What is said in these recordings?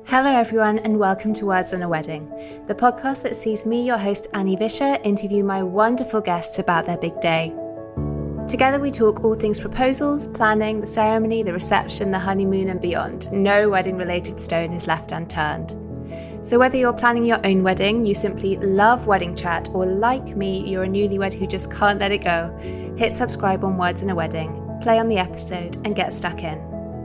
Hello everyone and welcome to Words on a Wedding, the podcast that sees me, your host Annie Vischer, interview my wonderful guests about their big day. Together we talk all things proposals, planning, the ceremony, the reception, the honeymoon and beyond. No wedding related stone is left unturned. So whether you're planning your own wedding, you simply love wedding chat, or like me, you're a newlywed who just can't let it go, hit subscribe on Words on a Wedding, play on the episode and get stuck in.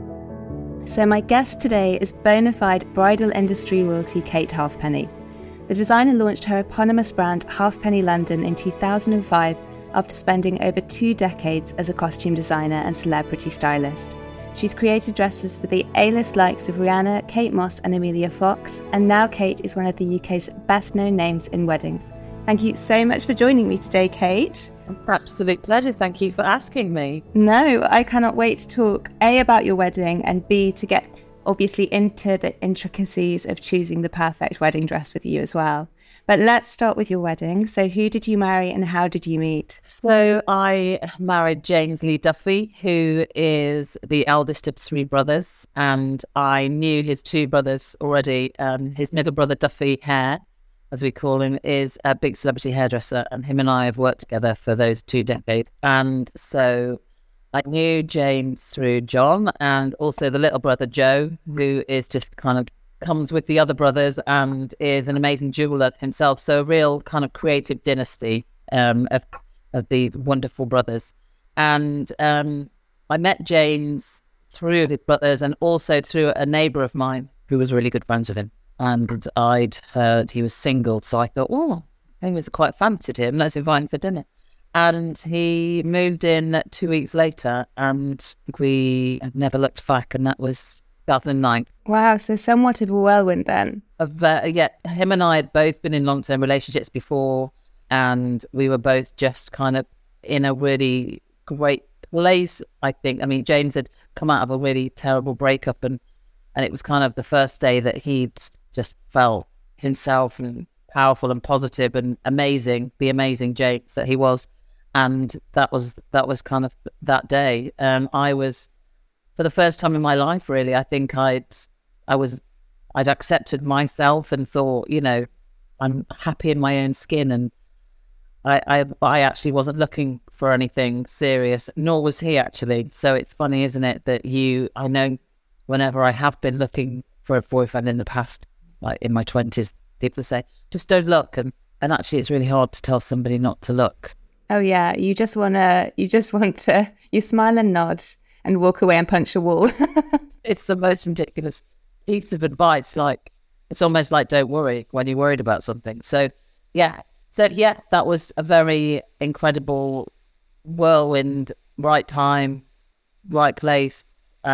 So my guest today is bona fide bridal industry royalty Kate Halfpenny. The designer launched her eponymous brand Halfpenny London in 2005 after spending over 2 decades as a costume designer and celebrity stylist. She's created dresses for the A-list likes of Rihanna, Kate Moss and Emilia Fox, and now Kate is one of the UK's best-known names in weddings. Thank you so much for joining me today, Kate. Absolute pleasure. Thank you for asking me. No, I cannot wait to talk A, about your wedding, and B, to get obviously into the intricacies of choosing the perfect wedding dress with you as well. But let's start with your wedding. So who did you marry and how did you meet? So I married James Lee Duffy, who is the eldest of 3 brothers. And I knew his 2 brothers already. His middle brother, Duffy Hair, as we call him, is a big celebrity hairdresser. And him and I have worked together for those 2 decades. And so I knew James through John, and also the little brother, Joe, who is just kind of comes with the other brothers and is an amazing jeweler himself. So a real kind of creative dynasty of the wonderful brothers. And I met James through his brothers and also through a neighbour of mine who was really good friends with him. And I'd heard he was single, so I thought, I was quite fancied him. Let's invite him for dinner. And he moved in 2 weeks later, and we never looked back, and that was 2009. Wow, so somewhat of a whirlwind then. Yeah, him and I had both been in long-term relationships before, and we were both just kind of in a really great place, I think. I mean, James had come out of a really terrible breakup, and it was kind of the first day that he'd just felt himself and powerful and positive and amazing, the amazing James that he was. And that was kind of that day. I was, for the first time in my life, really, I think I'd accepted myself and thought, I'm happy in my own skin, and I actually wasn't looking for anything serious, nor was he actually. So it's funny, isn't it, that I know whenever I have been looking for a boyfriend in the past, like in my 20s, people say, just don't look, and actually it's really hard to tell somebody not to look. Oh yeah, you smile and nod and walk away and punch a wall. It's the most ridiculous piece of advice. Like, it's almost like don't worry when you're worried about something. So yeah, that was a very incredible whirlwind, right time, right place.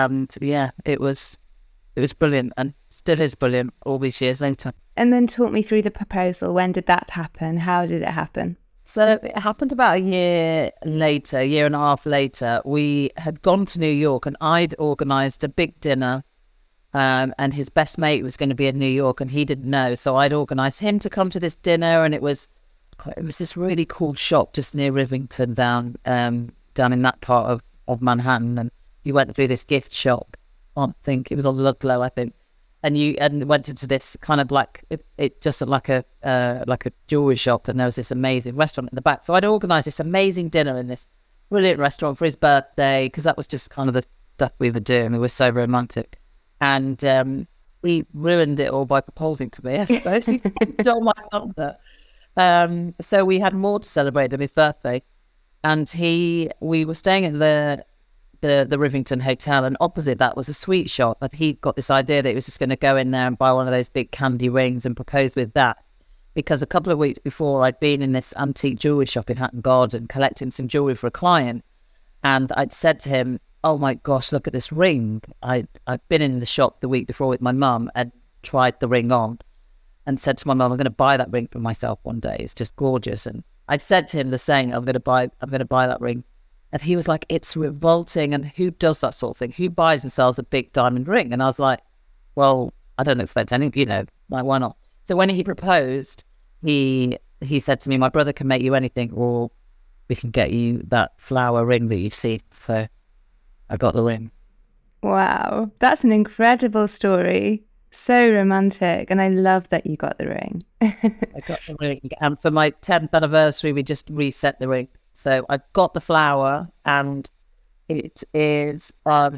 It was brilliant, and still is brilliant all these years later. And then talk me through the proposal. When did that happen? How did it happen? So it happened about a year and a half later. We had gone to New York, and I'd organised a big dinner, and his best mate was going to be in New York, and he didn't know. So I'd organised him to come to this dinner, and it was this really cool shop just near Rivington down in that part of Manhattan. And you went through this gift shop. I think it was on Ludlow, I think. And went into this kind of like it just looked like a jewelry shop, and there was this amazing restaurant in the back. So I'd organised this amazing dinner in this brilliant restaurant for his birthday, because that was just kind of the stuff we were doing. We were so romantic, and he ruined it all by proposing to me. I suppose he stole my thunder. So we had more to celebrate than his birthday, and we were staying at the Rivington Hotel, and opposite that was a sweet shop. But he got this idea that he was just going to go in there and buy one of those big candy rings and propose with that, because a couple of weeks before I'd been in this antique jewelry shop in Hatton Garden collecting some jewelry for a client, and I'd said to him, oh my gosh, look at this ring. I'd been in the shop the week before with my mum and tried the ring on and said to my mum, I'm going to buy that ring for myself one day, it's just gorgeous. And I'd said to him the same, I'm going to buy that ring. And he was like, it's revolting, and who does that sort of thing? Who buys and sells a big diamond ring? And I was like, well, I don't expect any, like, why not? So when he proposed, he said to me, my brother can make you anything, or we can get you that flower ring that you see. So I got the ring. Wow, that's an incredible story. So romantic. And I love that you got the ring. I got the ring, and for my 10th anniversary, we just reset the ring. So I got the flower, and it is a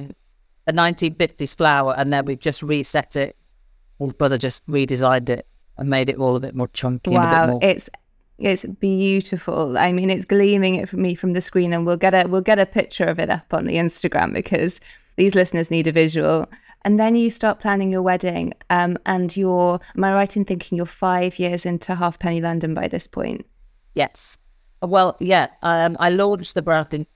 1950s flower, and then we've just reset it. My brother just redesigned it and made it all a bit more chunky. Wow, and a bit more... it's beautiful. I mean, it's gleaming it from me from the screen, and we'll get a picture of it up on the Instagram because these listeners need a visual. And then you start planning your wedding, and am I right in thinking you're 5 years into Halfpenny London by this point? Yes. Well, yeah. I launched the brand in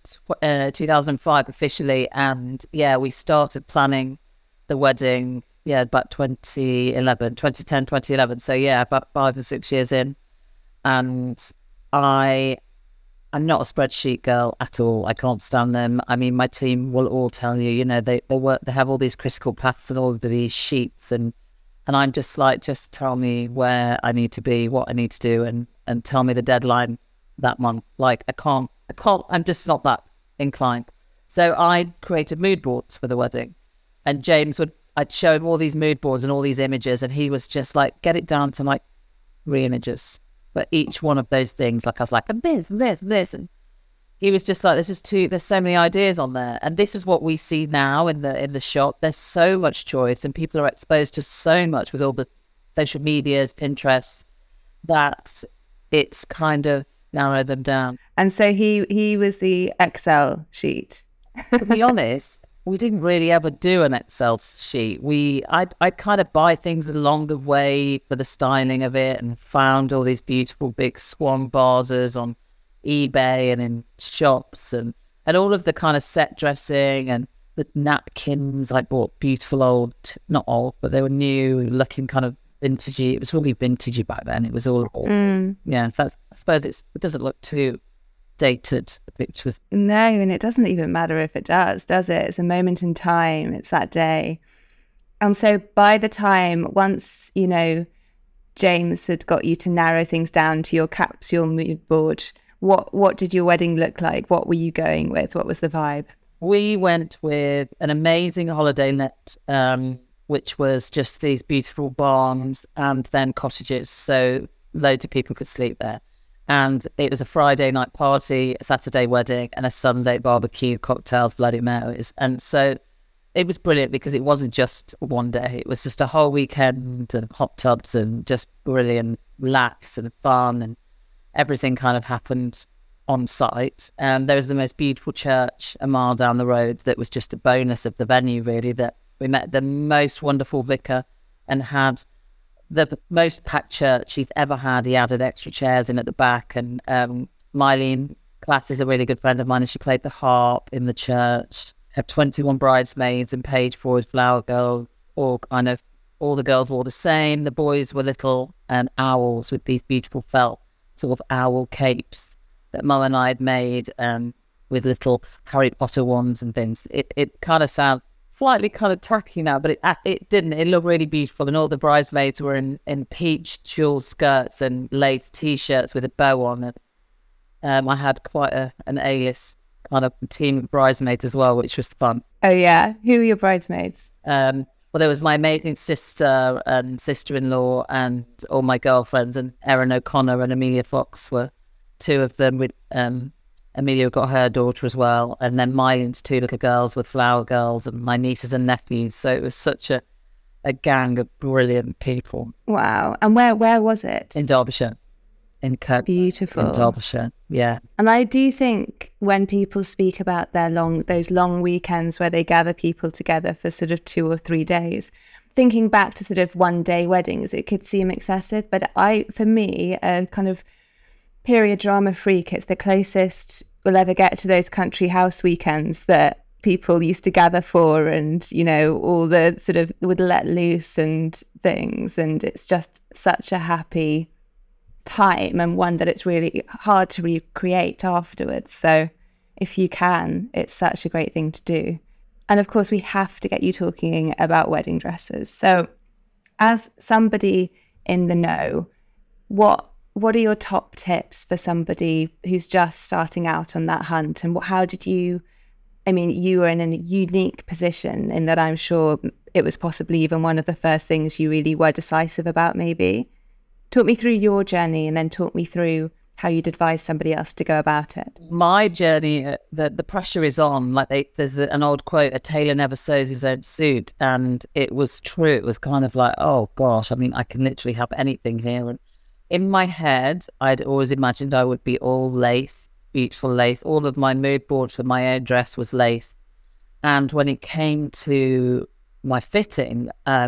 2005 officially, and yeah, we started planning the wedding. Yeah, about 2010, 2011. So yeah, about 5 or 6 years in. And I'm not a spreadsheet girl at all. I can't stand them. I mean, my team will all tell you, they have all these critical paths and all of these sheets, and I'm just like, just tell me where I need to be, what I need to do, and tell me the deadline that month. Like I can't. I'm just not that inclined. So I created mood boards for the wedding, and I'd show him all these mood boards and all these images, and he was just like, get it down to like 3 images. But each one of those things, like I was like, this, and he was just like, there's so many ideas on there. And this is what we see now in the shop. There's so much choice, and people are exposed to so much with all the social medias, Pinterest, that it's kind of narrowed them down. And so he was the Excel sheet. To be honest, we didn't really ever do an Excel sheet. I kind of buy things along the way for the styling of it, and found all these beautiful big swan vases on eBay and in shops, and all of the kind of set dressing and the napkins. I bought beautiful not old, but they were new, looking kind of vintagey. It was really vintagey back then. It was all yeah. I suppose it doesn't look too dated, the pictures. No, and it doesn't even matter if it does it? It's a moment in time. It's that day. And so by the time, once, James had got you to narrow things down to your capsule mood board, what did your wedding look like? What were you going with? What was the vibe? We went with an amazing holiday let, which was just these beautiful barns and then cottages, so loads of people could sleep there. And it was a Friday night party, a Saturday wedding, and a Sunday barbecue, cocktails, Bloody Marys. And so it was brilliant because it wasn't just one day. It was just a whole weekend and hot tubs and just brilliant, relax and fun, and everything kind of happened on site. And there was the most beautiful church a mile down the road that was just a bonus of the venue, really, that we met the most wonderful vicar and had the most packed church he's ever had. He added extra chairs in at the back, and Mylene Class is a really good friend of mine, and she played the harp in the church. Have 21 bridesmaids and paid for flower girls, or kind of all the girls wore the same. The boys were little owls with these beautiful felt sort of owl capes that Mo and I had made, with little Harry Potter ones and things. It kind of sounds slightly kind of tacky now, but it didn't. It looked really beautiful, and all the bridesmaids were in peach jewel skirts and lace t-shirts with a bow on it. I had quite an A-list kind of team of bridesmaids as well, which was fun. Oh yeah, who were your bridesmaids? Well, there was my amazing sister and sister-in-law and all my girlfriends, and Erin O'Connor and Amelia Fox were two of them. With Amelia got her daughter as well, and then Mylene's 2 little girls with flower girls, and my nieces and nephews. So it was such a gang of brilliant people. Wow. And where was it? In Derbyshire. In Kirk. Beautiful. In Derbyshire, yeah. And I do think when people speak about those long weekends where they gather people together for sort of 2 or 3 days, thinking back to sort of one-day weddings, it could seem excessive. But for me, a kind of period drama freak, it's the closest we'll ever get to those country house weekends that people used to gather for, and all the sort of would let loose and things, and it's just such a happy time, and one that it's really hard to recreate afterwards. So if you can, it's such a great thing to do. And of course we have to get you talking about wedding dresses. So as somebody in the know, what are your top tips for somebody who's just starting out on that hunt, and how did you I mean, you were in a unique position in that I'm sure it was possibly even one of the first things you really were decisive about, maybe. Talk me through your journey and then talk me through how you'd advise somebody else to go about it. My journey, the pressure is on. Like there's an old quote, a tailor never sews his own suit. And it was true. It was kind of like, oh gosh, I mean, I can literally have anything here. And in my head, I'd always imagined I would be all lace, beautiful lace. All of my mood board for my own dress was lace. And when it came to my fitting,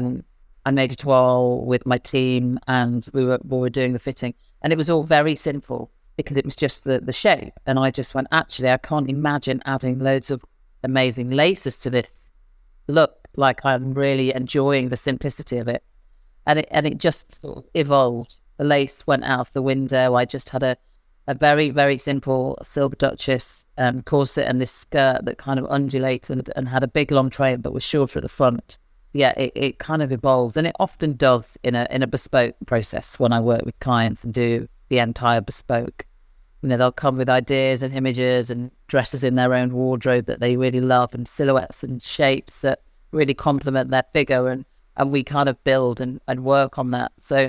I made a toile with my team and we were doing the fitting, and it was all very simple because it was just the shape. And I just went, actually, I can't imagine adding loads of amazing laces to this look. Like, I'm really enjoying the simplicity of it. And it just sort of evolved. The lace went out of the window. I just had a very, very simple Silver Duchess corset and this skirt that kind of undulated and had a big long train but was shorter at the front. Yeah, it kind of evolves, and it often does in a bespoke process when I work with clients and do the entire bespoke. You know, they'll come with ideas and images and dresses in their own wardrobe that they really love, and silhouettes and shapes that really complement their figure, and we kind of build and work on that. So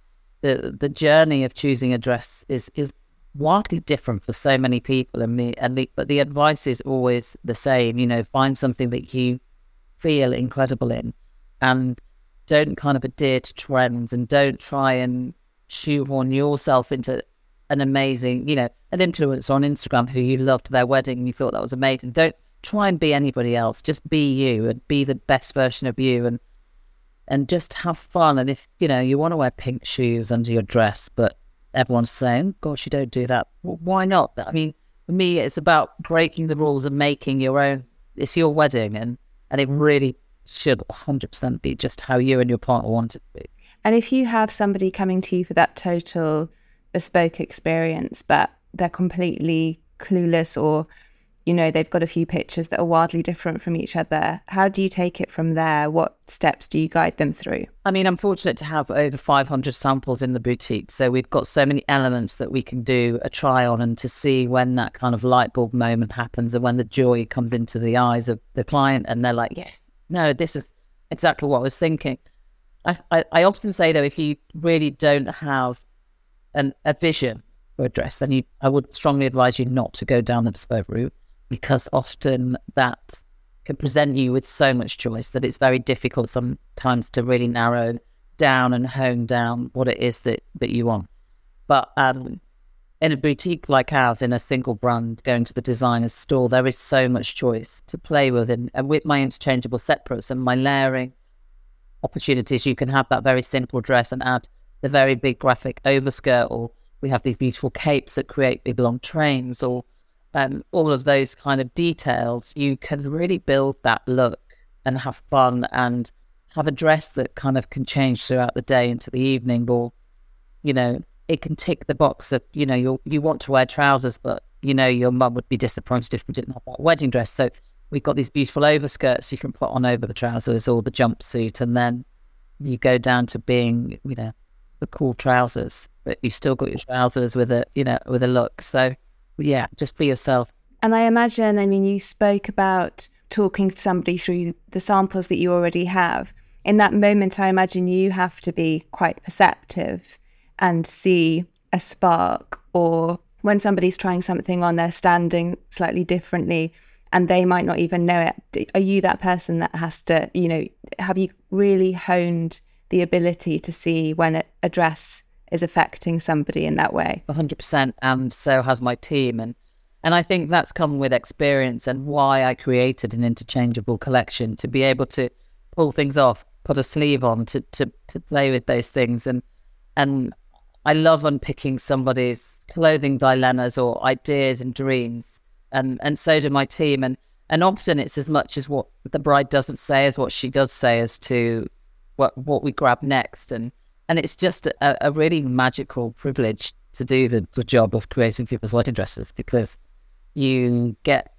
the journey of choosing a dress is wildly different for so many people, but the advice is always the same. You know, find something that you feel incredible in, and don't kind of adhere to trends, and don't try and shoehorn yourself into an amazing, you know, an influencer on Instagram who you loved their wedding and you thought that was amazing. Don't try and be anybody else. Just be you and be the best version of you, and just have fun. And if, you know, you want to wear pink shoes under your dress, but everyone's saying, gosh, you don't do that. Well, why not? I mean, for me, it's about breaking the rules and making your own. It's your wedding, and it really should 100% be just how you and your partner want it to be. And if you have somebody coming to you for that total bespoke experience, but they're completely clueless, or, you know, they've got a few pictures that are wildly different from each other, how do you take it from there? What steps do you guide them through? I mean, I'm fortunate to have over 500 samples in the boutique. So we've got so many elements that we can do a try on, and to see when that kind of light bulb moment happens and when the joy comes into the eyes of the client and they're like, yes, no, this is exactly what I was thinking. I often say, though, if you really don't have a vision for a dress, then I would strongly advise you not to go down the bespoke route, because often that can present you with so much choice that it's very difficult sometimes to really narrow down and hone down what it is that you want. But in a boutique like ours, in a single brand, going to the designer's store, there is so much choice to play with. And with my interchangeable separates and my layering opportunities, you can have that very simple dress and add the very big graphic overskirt, or we have these beautiful capes that create big long trains, or all of those kind of details. You can really build that look and have fun and have a dress that kind of can change throughout the day into the evening, or, you know, it can tick the box of, you know, you want to wear trousers, but, you know, your mum would be disappointed if you didn't have that wedding dress. So we've got these beautiful overskirts you can put on over the trousers or the jumpsuit, and then you go down to being, you know, the cool trousers, but you've still got your trousers with a, you know, with a look. So yeah, just be yourself. And I imagine, I mean, you spoke about talking to somebody through the samples that you already have. In that moment, I imagine you have to be quite perceptive and see a spark, or when somebody's trying something on, they're standing slightly differently and they might not even know it. Are you that person that has to, you know, have you really honed the ability to see when a dress is affecting somebody in that way? 100%, and so has my team. And I think that's come with experience, and why I created an interchangeable collection, to be able to pull things off, put a sleeve on, to play with those things. And I love unpicking somebody's clothing dilemmas or ideas and dreams, and so do my team. And often it's as much as what the bride doesn't say as what she does say as to what we grab next. And it's just a really magical privilege to do the job of creating people's wedding dresses, because you get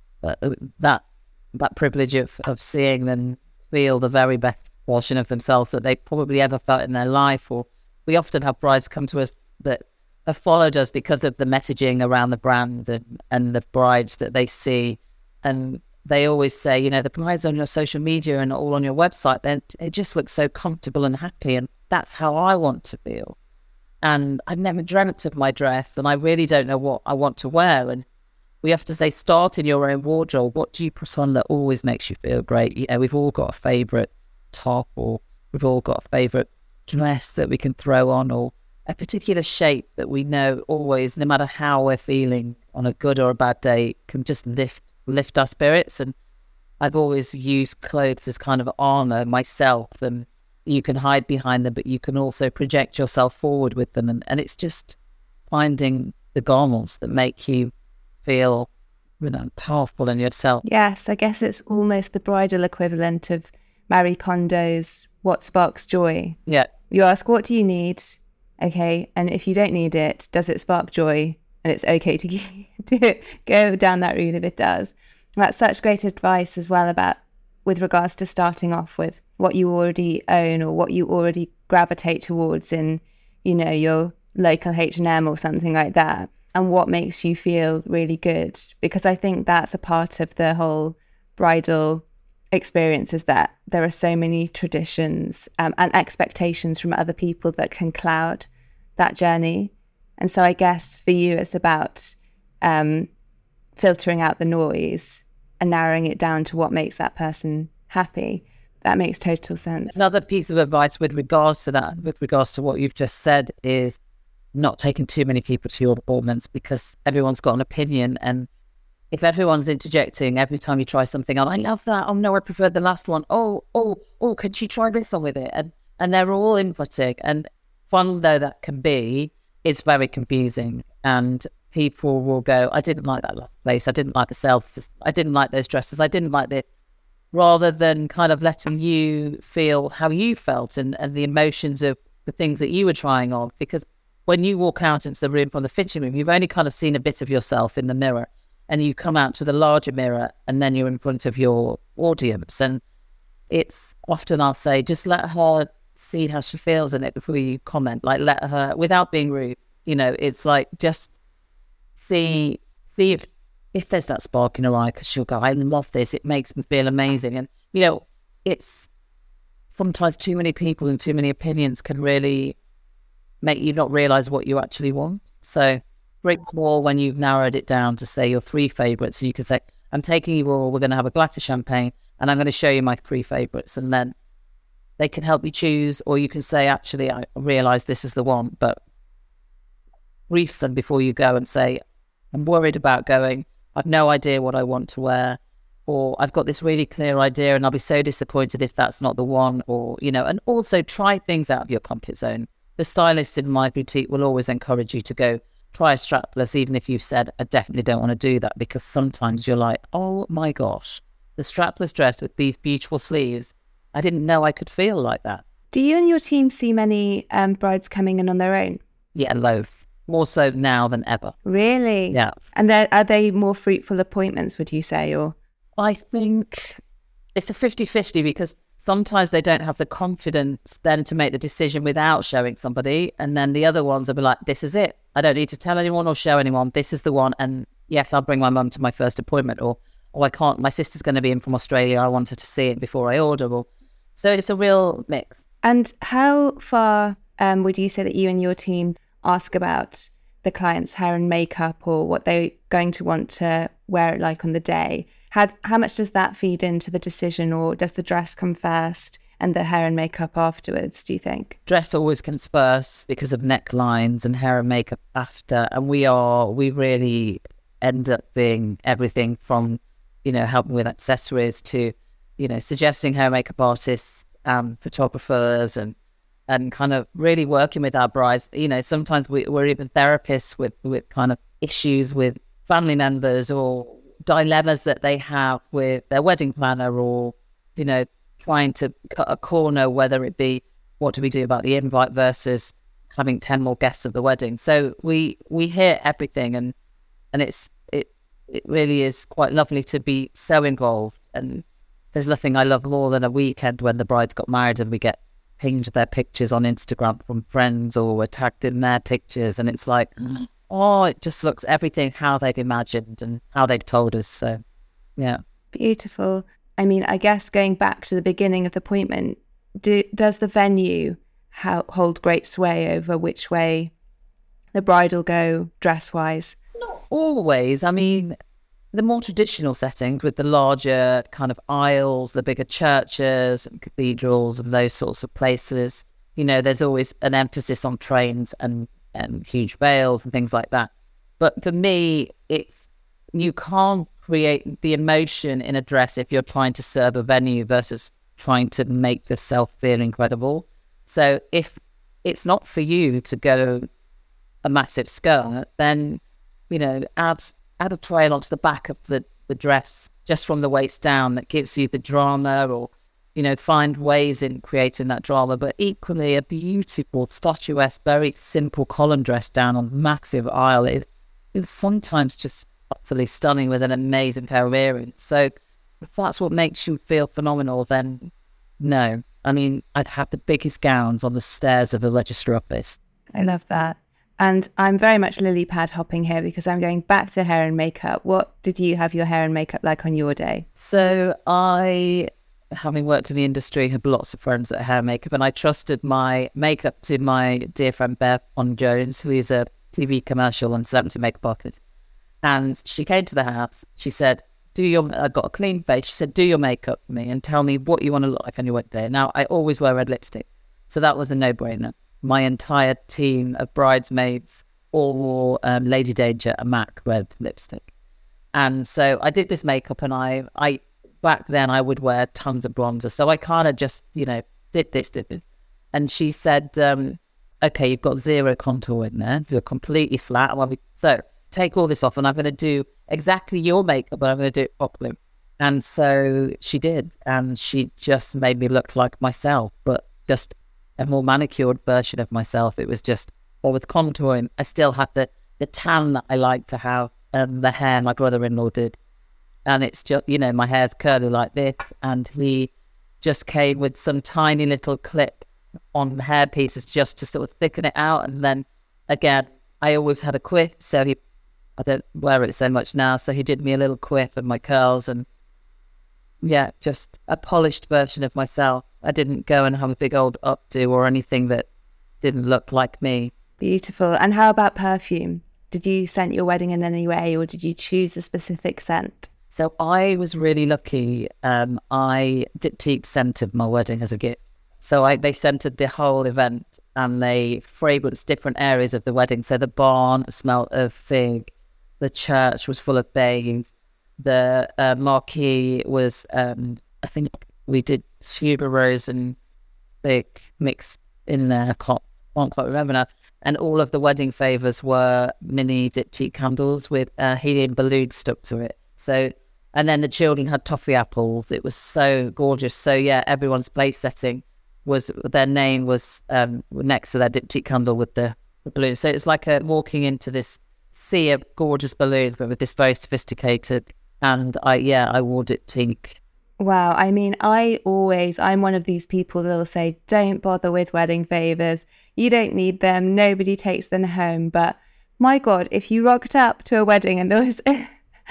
that privilege of seeing them feel the very best version of themselves that they probably ever felt in their life. Or we often have brides come to us that have followed us because of the messaging around the brand, and the brides that they see And they always say, you know, the brides on your social media and all on your website, then it just looks so comfortable and happy. And that's how I want to feel. And I've never dreamt of my dress, and I really don't know what I want to wear. And we have to say, start in your own wardrobe. What do you put on that always makes you feel great? You know, we've all got a favourite top, or we've all got a favourite dress that we can throw on, or a particular shape that we know always, no matter how we're feeling on a good or a bad day, can just lift our spirits. And I've always used clothes as kind of armor myself, and you can hide behind them, but you can also project yourself forward with them. And it's just finding the garments that make you feel, you know, powerful in yourself. Yes, I guess it's almost the bridal equivalent of Marie Kondo's What Sparks Joy. Yeah. You ask, what do you need? Okay. And if you don't need it, does it spark joy? And it's okay to go down that route if it does. That's such great advice as well about with regards to starting off with what you already own or what you already gravitate towards in, you know, your local H&M or something like that, and what makes you feel really good. Because I think that's a part of the whole bridal experience, is that there are so many traditions and expectations from other people that can cloud that journey. And so I guess for you, it's about filtering out the noise and narrowing it down to what makes that person happy. That makes total sense. Another piece of advice with regards to that, with regards to what you've just said, is not taking too many people to your performance, because everyone's got an opinion. And if everyone's interjecting every time you try something on, I love that. Oh no, I preferred the last one. Oh, can she try this on with it? And they're all inputting. And fun though that can be, it's very confusing. And people will go, I didn't like that last place. I didn't like the sales assistant. I didn't like those dresses. I didn't like this. Rather than kind of letting you feel how you felt and the emotions of the things that you were trying on. Because when you walk out into the room from the fitting room, you've only kind of seen a bit of yourself in the mirror, and you come out to the larger mirror and then you're in front of your audience. And it's often, I'll say, just let her see how she feels in it before you comment. Like, let her, without being rude, you know, it's like, just see if there's that spark in her eye, because she'll go, I love this, it makes me feel amazing. And, you know, it's sometimes too many people and too many opinions can really make you not realise what you actually want. So break more when you've narrowed it down to say your 3 favourites. So you can say, I'm taking you all, we're going to have a glass of champagne, and I'm going to show you my 3 favourites. And then they can help you choose, or you can say, actually, I realise this is the one, but brief them before you go and say, I'm worried about going. I've no idea what I want to wear, or I've got this really clear idea and I'll be so disappointed if that's not the one, or, you know. And also try things out of your comfort zone. The stylists in my boutique will always encourage you to go try a strapless, even if you've said, I definitely don't want to do that, because sometimes you're like, oh my gosh, the strapless dress with these beautiful sleeves, I didn't know I could feel like that. Do you and your team see many brides coming in on their own? Yeah, loads. More so now than ever. Really? Yeah. And are they more fruitful appointments, would you say? Or I think it's a 50-50, because sometimes they don't have the confidence then to make the decision without showing somebody. And then the other ones will be like, this is it. I don't need to tell anyone or show anyone. This is the one. And yes, I'll bring my mum to my first appointment. Or I can't, my sister's going to be in from Australia. I want her to see it before I order. So it's a real mix. And how far would you say that you and your team ask about the client's hair and makeup, or what they're going to want to wear it like on the day? How much does that feed into the decision, or does the dress come first and the hair and makeup afterwards, do you think? Dress always comes first because of necklines, and hair and makeup after. And we really end up being everything from, you know, helping with accessories to, you know, suggesting hair and makeup artists, photographers, and kind of really working with our brides. You know, sometimes we're even therapists with kind of issues with family members or dilemmas that they have with their wedding planner, or, you know, trying to cut a corner, whether it be what do we do about the invite versus having 10 more guests at the wedding. So we hear everything, and it really is quite lovely to be so involved. And there's nothing I love more than a weekend when the brides got married and we get pinged their pictures on Instagram from friends, or we're tagged in their pictures, and it's like, oh, it just looks everything how they've imagined and how they've told us. So Yeah. Beautiful. I mean, I guess going back to the beginning of the appointment, does the venue hold great sway over which way the bride will go dress-wise? Not always. I mean, the more traditional settings with the larger kind of aisles, the bigger churches and cathedrals and those sorts of places, you know, there's always an emphasis on trains and huge veils and things like that. But for me, you can't create the emotion in a dress if you're trying to serve a venue versus trying to make yourself feel incredible. So if it's not for you to go a massive skirt, then, you know, add a trail onto the back of the dress just from the waist down that gives you the drama, or, you know, find ways in creating that drama. But equally, a beautiful, statuesque, very simple column dress down on massive aisle is sometimes just utterly stunning with an amazing pair of earrings. So if that's what makes you feel phenomenal, then no. I mean, I'd have the biggest gowns on the stairs of the register office. I love that. And I'm very much lily pad hopping here because I'm going back to hair and makeup. What did you have your hair and makeup like on your day? So I, having worked in the industry, had lots of friends that hair and makeup, and I trusted my makeup to my dear friend Bev on Jones, who is a TV commercial and celebrity makeup artist. And she came to the house. She said, I got a clean face. She said, do your makeup for me and tell me what you want to look like on your wedding day. Now, I always wear red lipstick, so that was a no-brainer. My entire team of bridesmaids all wore Lady Danger and MAC red lipstick. And so I did this makeup, and I back then I would wear tons of bronzer. So I kind of just, you know, did this. And she said, okay, you've got zero contour in there. You're completely flat. So take all this off, and I'm going to do exactly your makeup, but I'm going to do it properly. And so she did. And she just made me look like myself, but just a more manicured version of myself. It was just, or with contouring, I still had the tan that I like to have, the hair my brother-in-law did. And it's just, you know, my hair's curly like this, and he just came with some tiny little clip on the hair pieces just to sort of thicken it out. And then again, I always had a quiff, so I don't wear it so much now, so he did me a little quiff of my curls, and yeah, just a polished version of myself. I didn't go and have a big old updo or anything that didn't look like me. Beautiful. And how about perfume? Did you scent your wedding in any way, or did you choose a specific scent? So I was really lucky. I Diptyque scented my wedding as a gift. So they scented the whole event, and they fragranced different areas of the wedding. So the barn smelled of fig. The church was full of bays. The marquee was, I think we did tuberose and fig mixed in there. I can't quite remember now. And all of the wedding favours were mini Diptyque candles with helium balloons stuck to it. So, and then the children had toffee apples. It was so gorgeous. So yeah, everyone's place setting was, their name was next to their Diptyque candle with the balloon. So it's like walking into this sea of gorgeous balloons, but with this very sophisticated. And I wore Diptyque. Wow. I mean, I'm one of these people that will say, don't bother with wedding favours. You don't need them. Nobody takes them home. But my God, if you rocked up to a wedding and there was some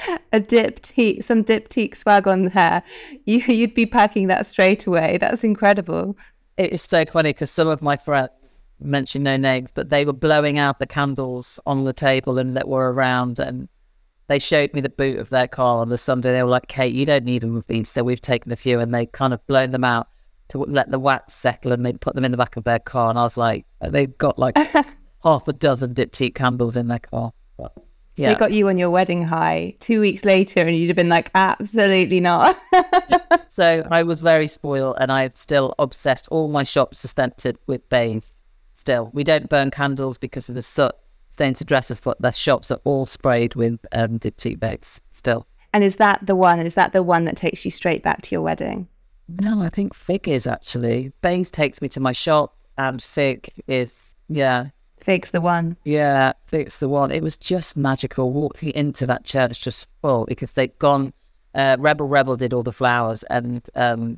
Diptyque swag on there, you'd be packing that straight away. That's incredible. It is so funny because some of my friends, mention no names, but they were blowing out the candles on the table and that were around, and they showed me the boot of their car on the Sunday. They were like, Kate, you don't need them with these. So we've taken a few, and they kind of blown them out to let the wax settle, and they put them in the back of their car. And I was like, they've got like half a dozen Diptyque candles in their car. But, yeah. They got you on your wedding high 2 weeks later, and you'd have been like, absolutely not. So I was very spoiled, and I'm still obsessed. All my shops are scented with bays. Still, we don't burn candles because of the soot stained to dresses, but the shops are all sprayed with Diptyque bags still. And is that the one that takes you straight back to your wedding? No, I think Fig is actually. Bays takes me to my shop, and Fig is, yeah. Fig's the one. Yeah, Fig's the one. It was just magical walking into that church just full, because they'd gone, Rebel did all the flowers, and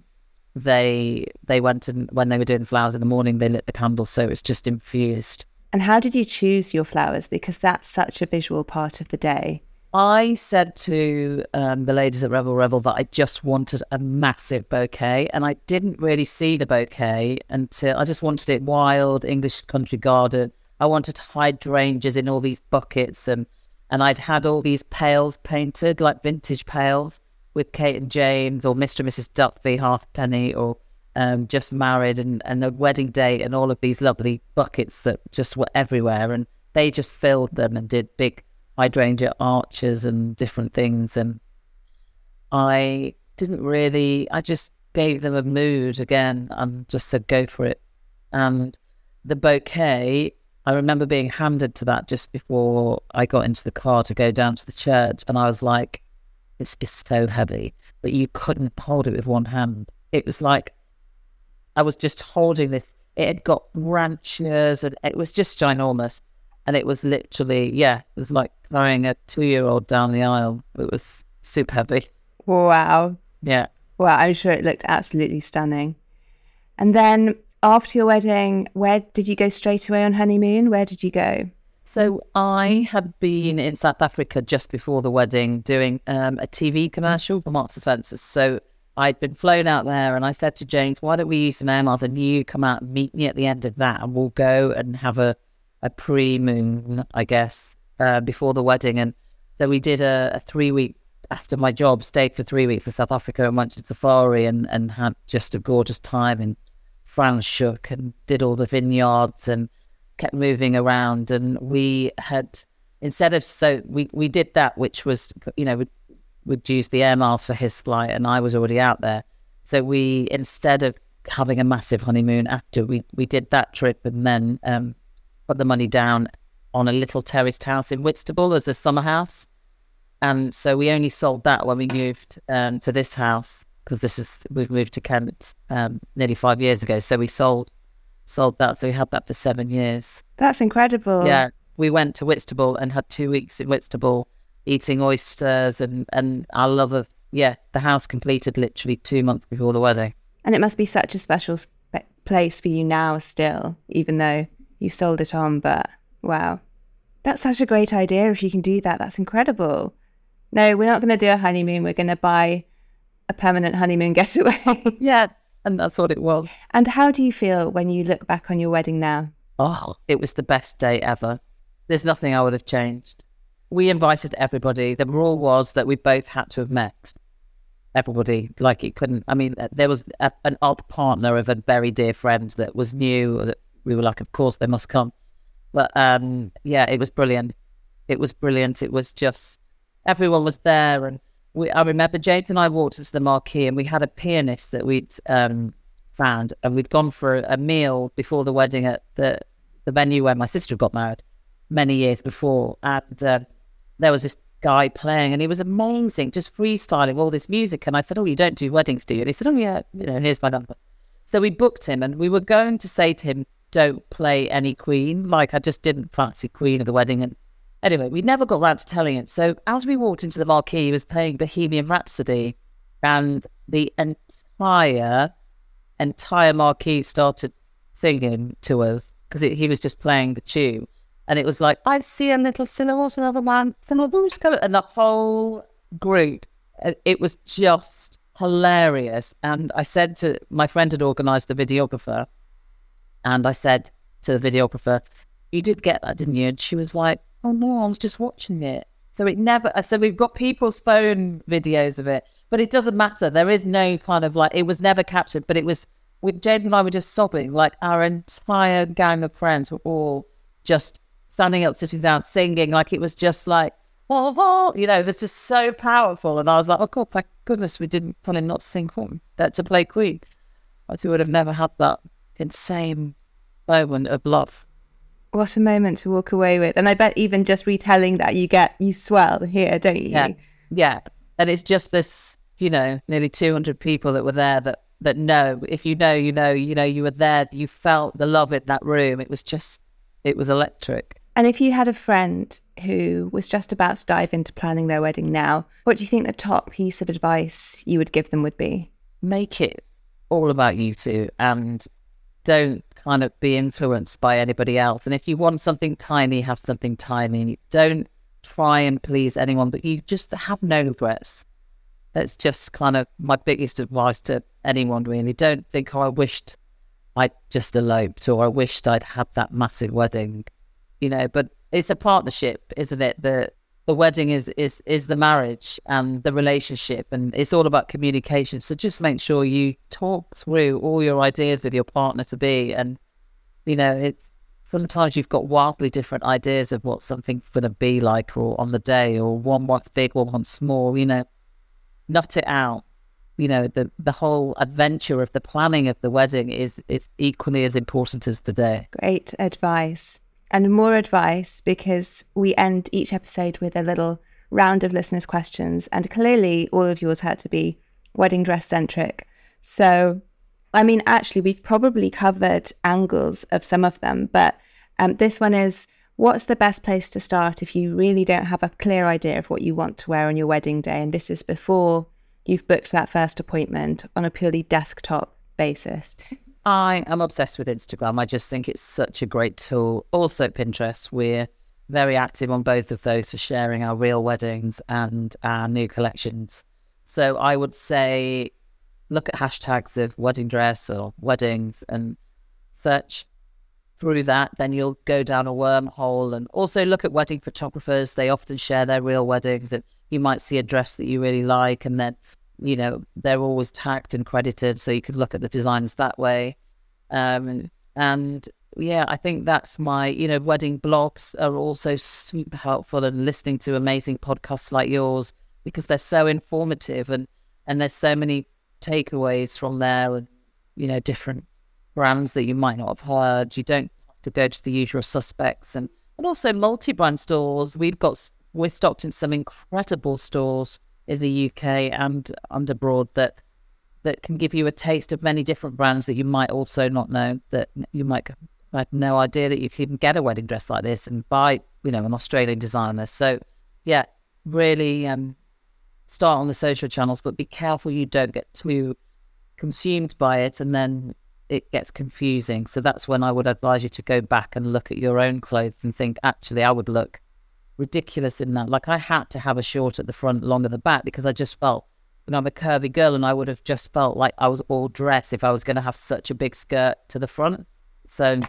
they went, and when they were doing the flowers in the morning, they lit the candles, so it was just infused. And how did you choose your flowers? Because that's such a visual part of the day. I said to the ladies at Revel Revel that I just wanted a massive bouquet, and I didn't really see the bouquet until I just wanted it wild, English country garden. I wanted hydrangeas in all these buckets, and I'd had all these pails painted, like vintage pails, with Kate and James, or Mr. and Mrs. Duffy, Halfpenny, or Just Married, and the wedding date, and all of these lovely buckets that just were everywhere, and they just filled them and did big hydrangea arches and different things. And I just gave them a mood again and just said, go for it. And the bouquet, I remember being handed to that just before I got into the car to go down to the church. And I was like, this is so heavy, but you couldn't hold it with one hand. It was like, I was just holding this. It had got branches and it was just ginormous. And it was literally, it was like carrying a 2-year-old down the aisle. It was super heavy. Wow. Yeah. Well, I'm sure it looked absolutely stunning. And then after your wedding, where did you go straight away on honeymoon? Where did you go? So I had been in South Africa just before the wedding doing a TV commercial for Marks and Spencer's. So I'd been flown out there, and I said to James, why don't we use an air miles and you come out and meet me at the end of that, and we'll go and have a pre-moon, I guess, before the wedding. And so we did a 3-week, after my job, stayed for 3 weeks in South Africa and went to safari and had just a gorgeous time in Franschhoek and did all the vineyards and kept moving around. And we had, we did that, which was, we'd use the air miles for his flight, and I was already out there. So we, instead of having a massive honeymoon after, we did that trip and then put the money down on a little terraced house in Whitstable as a summer house. And so we only sold that when we moved to this house, because we've moved to Kent nearly 5 years ago. So we sold that. So we had that for 7 years. That's incredible. Yeah. We went to Whitstable and had 2 weeks in Whitstable eating oysters and our love of, the house completed literally 2 months before the wedding. And it must be such a special place for you now still, even though you sold it on, but wow. That's such a great idea if you can do that. That's incredible. No, we're not going to do a honeymoon. We're going to buy a permanent honeymoon getaway. Yeah, and that's what it was. And how do you feel when you look back on your wedding now? Oh, it was the best day ever. There's nothing I would have changed. We invited everybody. The rule was that we both had to have met everybody. Like, it couldn't, there was an odd partner of a very dear friend that was new, that we were like, of course they must come. But it was brilliant. It was brilliant. It was just, everyone was there. And I remember James and I walked into the marquee, and we had a pianist that we'd found, and we'd gone for a meal before the wedding at the venue where my sister got married many years before. And there was this guy playing, and he was amazing, just freestyling all this music. And I said, oh, you don't do weddings, do you? And he said, oh yeah, here's my number. So we booked him, and we were going to say to him, don't play any Queen. Like, I just didn't fancy Queen at the wedding. And anyway, we never got round to telling him. So as we walked into the marquee, he was playing Bohemian Rhapsody, and the entire marquee started singing to us, because he was just playing the tune. And it was like, I see a little silhouette of a man, and the whole group, it was just hilarious. And I said to my friend, had organised the videographer, and I said to the videographer, you did get that, didn't you? And she was like, oh no, I was just watching it. So we've got people's phone videos of it, but it doesn't matter. There is no kind of like, it was never captured, but it was, with James and I were just sobbing. Like, our entire gang of friends were all just standing up, sitting down, singing. Like, it was just like, it's just so powerful. And I was like, oh God, thank goodness we didn't kind of not sing Queen, to play Queen. We would have never had that insane moment of love. What a moment to walk away with. And I bet even just retelling that, you swell here, don't you? Yeah. And it's just this, nearly 200 people that were there that know. If you know, you were there, you felt the love in that room. It was electric. And if you had a friend who was just about to dive into planning their wedding now, what do you think the top piece of advice you would give them would be? Make it all about you two, and don't kind of be influenced by anybody else. And if you want something tiny, have something tiny. Don't try and please anyone, but you just have no regrets. That's just kind of my biggest advice to anyone, really. Don't think, oh, I wished I'd just eloped, or I wished I'd had that massive wedding, but it's a partnership, isn't it? The wedding is the marriage and the relationship, and it's all about communication. So just make sure you talk through all your ideas with your partner to be, and, it's sometimes you've got wildly different ideas of what something's going to be like, or on the day, or one wants big, one wants small, nut it out. The whole adventure of the planning of the wedding is equally as important as the day. Great advice. And more advice, because we end each episode with a little round of listeners' questions, and clearly all of yours had to be wedding dress centric. So, I mean, actually, we've probably covered angles of some of them, but this one is, what's the best place to start if you really don't have a clear idea of what you want to wear on your wedding day? And this is before you've booked that first appointment, on a purely desktop basis. I am obsessed with Instagram. I just think it's such a great tool. Also Pinterest. We're very active on both of those for sharing our real weddings and our new collections. So I would say look at hashtags of wedding dress or weddings and search through that. Then you'll go down a wormhole, and also look at wedding photographers. They often share their real weddings, and you might see a dress that you really like, and then they're always tagged and credited, so you could look at the designs that way. And yeah, I think that's my, wedding blogs are also super helpful, and listening to amazing podcasts like yours, because they're so informative, and there's so many takeaways from there, and, different brands that you might not have heard. You don't have to go to the usual suspects, and also multi-brand stores. We're stocked in some incredible stores in the UK and abroad that can give you a taste of many different brands that you might also not know, that you might have no idea that you can get a wedding dress like this and buy, an Australian designer. So yeah, really start on the social channels, but be careful you don't get too consumed by it and then it gets confusing. So that's when I would advise you to go back and look at your own clothes and think, actually, I would look ridiculous in that. Like, I had to have a short at the front, long at the back, because I just felt, I'm a curvy girl, and I would have just felt like I was all dress if I was going to have such a big skirt to the front. So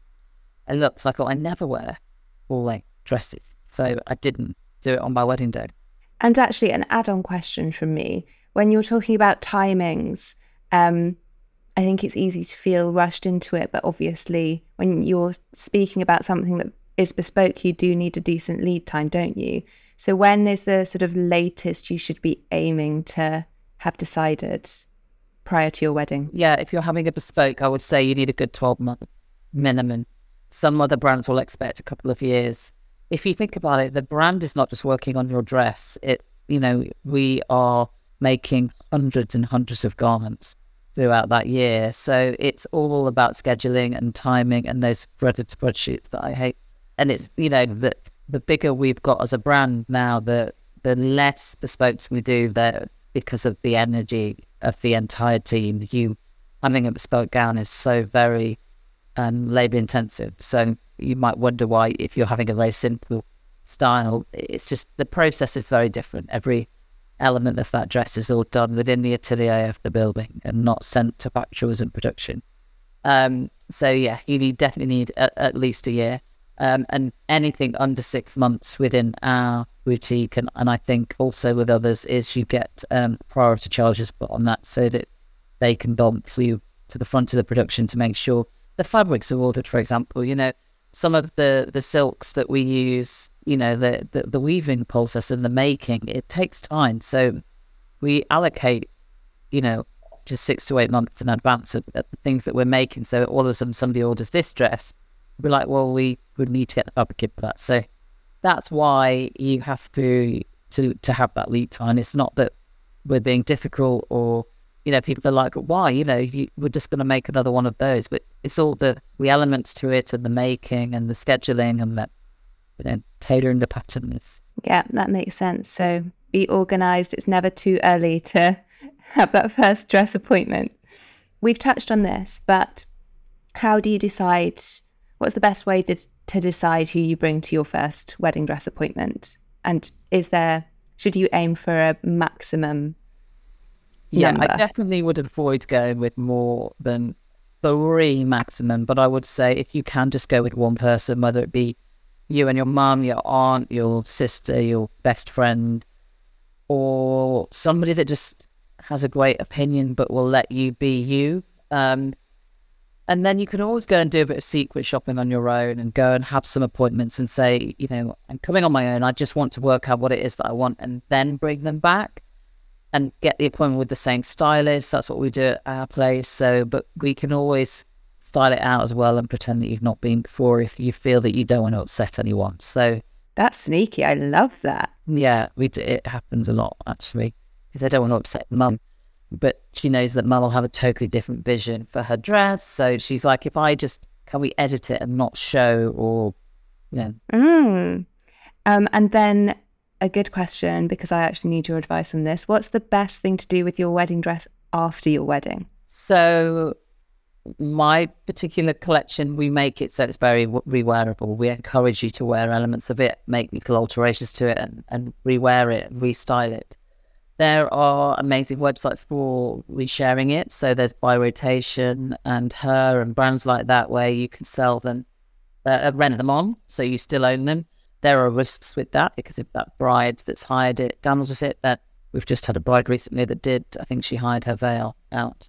it looks like I never wear full length dresses, so I didn't do it on my wedding day. And actually, an add-on question from me: when you're talking about timings, I think it's easy to feel rushed into it, but obviously when you're speaking about something that is bespoke, you do need a decent lead time, don't you? So when is the sort of latest you should be aiming to have decided prior to your wedding? Yeah, if you're having a bespoke, I would say you need a good 12 months minimum. Some other brands will expect a couple of years. If you think about it, the brand is not just working on your dress. We are making hundreds and hundreds of garments throughout that year. So it's all about scheduling and timing and those threaded spreadsheets that I hate. And it's, the bigger we've got as a brand now, the less bespokes we do there, because of the energy of the entire team. Having a bespoke gown is so very labour intensive. So you might wonder why, if you're having a very simple style, it's just the process is very different. Every element of that dress is all done within the atelier of the building and not sent to factories and production. So yeah, you definitely need at least a year. And anything under 6 months within our boutique, and I think also with others, is you get priority charges put on that, so that they can bump you to the front of the production to make sure the fabrics are ordered. For example, some of the silks that we use, the weaving process and the making, it takes time. So we allocate, just 6 to 8 months in advance of the things that we're making. So all of a sudden somebody orders this dress, we're like, well, we would need to get the fabric in for that. So that's why you have to have that lead time. It's not that we're being difficult, or people are like, why? We're just going to make another one of those. But it's all the elements to it, and the making and the scheduling, and that tailoring the patterns. Yeah, that makes sense. So be organised. It's never too early to have that first dress appointment. We've touched on this, but how do you decide what's the best way to decide who you bring to your first wedding dress appointment? And should you aim for a maximum number? I definitely would avoid going with more than 3 maximum, but I would say if you can just go with one person, whether it be you and your mum, your aunt, your sister, your best friend, or somebody that just has a great opinion but will let you be you. And then you can always go and do a bit of secret shopping on your own and go and have some appointments and say, I'm coming on my own. I just want to work out what it is that I want, and then bring them back and get the appointment with the same stylist. That's what we do at our place. But we can always style it out as well and pretend that you've not been before if you feel that you don't want to upset anyone. So that's sneaky. I love that. Yeah, it happens a lot, actually, because I don't want to upset mum. But she knows that mum will have a totally different vision for her dress. So she's like, can we edit it and not show or, And then a good question, because I actually need your advice on this. What's the best thing to do with your wedding dress after your wedding? So my particular collection, we make it so it's very rewearable. We encourage you to wear elements of it, make little alterations to it and rewear it and restyle it. There are amazing websites for resharing it. So there's By Rotation and Her and brands like that where you can sell them, rent them on, so you still own them. There are risks with that because if that bride that's hired it damages it, that we've just had a bride recently that did, I think she hired her veil out.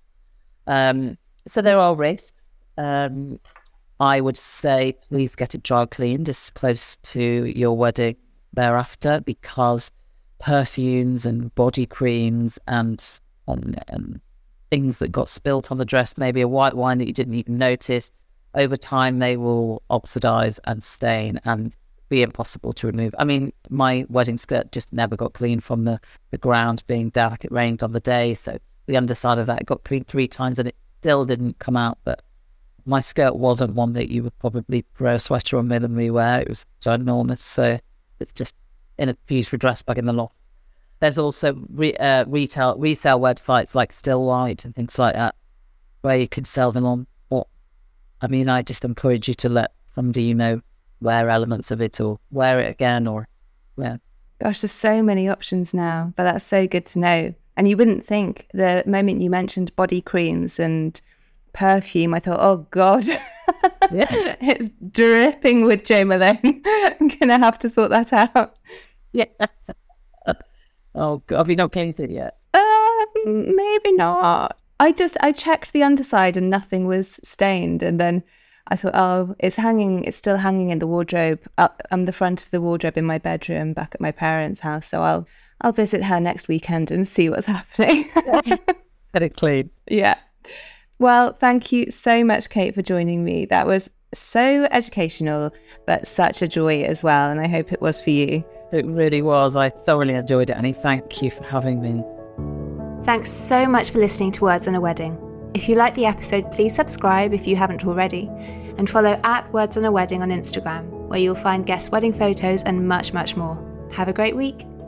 So there are risks. I would say please get it dry cleaned as close to your wedding thereafter, because perfumes and body creams and things that got spilt on the dress, maybe a white wine that you didn't even notice, over time they will oxidize and stain and be impossible to remove. I mean, my wedding skirt just never got clean from the ground being dark. It rained on the day, so the underside of that got cleaned 3 times and it still didn't come out. But my skirt wasn't one that you would probably throw a sweater on and rewear. It was ginormous, so it's just in a beautiful dress bag in the loft. There's also resale websites like Still White and things like that where you can sell them on. I just encourage you to let somebody wear elements of it or wear it again Gosh, there's so many options now, but that's so good to know. And you wouldn't think, the moment you mentioned body creams and perfume, I thought, oh God, yeah. It's dripping with Jo Malone. I'm going to have to sort that out. Yeah. Oh God, have you not cleaned it yet? Maybe not. I checked the underside and nothing was stained. And then I thought, oh, it's still hanging in the wardrobe, on the front of the wardrobe in my bedroom back at my parents' house. So I'll visit her next weekend and see what's happening. Get it clean. Yeah. Well, thank you so much, Kate, for joining me. That was so educational, but such a joy as well. And I hope it was for you. It really was. I thoroughly enjoyed it, Annie. Thank you for having me. Thanks so much for listening to Words on a Wedding. If you like the episode, please subscribe if you haven't already, and follow @Words on a Wedding on Instagram, where you'll find guest wedding photos and much, much more. Have a great week.